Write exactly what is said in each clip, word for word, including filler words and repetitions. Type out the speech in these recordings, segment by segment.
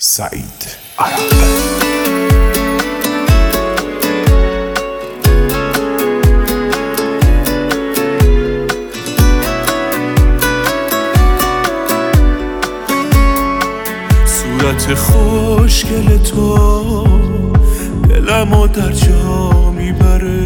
سعید عرب. صورت خوشگل تو دلمو در جا میبره،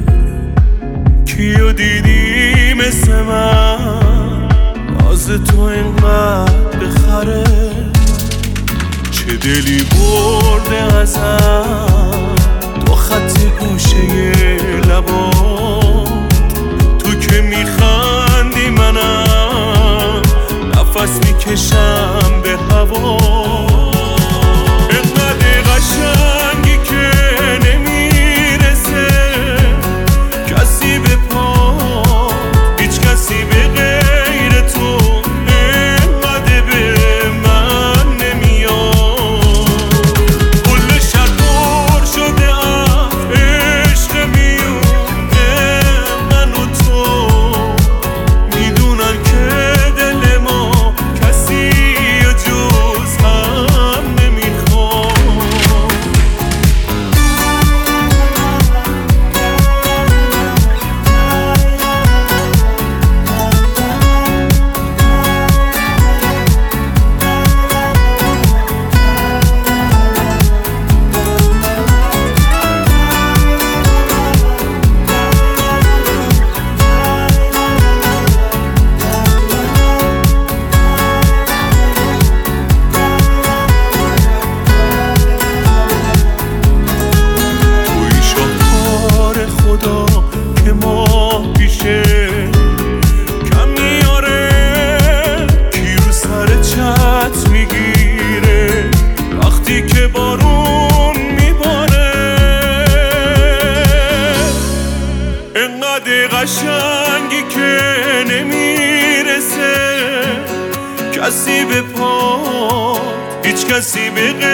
کیو دیدی مثل من ناز تو اینقدر بخره، چه دلی برده ازم تو خط گوشه لبام، تو که میخندی منم نفس میکشم به هوا، اینقدر قشنگی که نمیرسه کسی به پا، هیچ کسی به غیر تو اینقدر به من نمیاد، کل شب پر شده از عشق میونه من و تو، میدونن که دل ما کسی جز هم نمیخواد. که ما پیشه کم میاره، کی رو سر چت میگیره وقتی که بارون میباره، انقدر قشنگی که نمیرسه کسی به پا، هیچ کسی به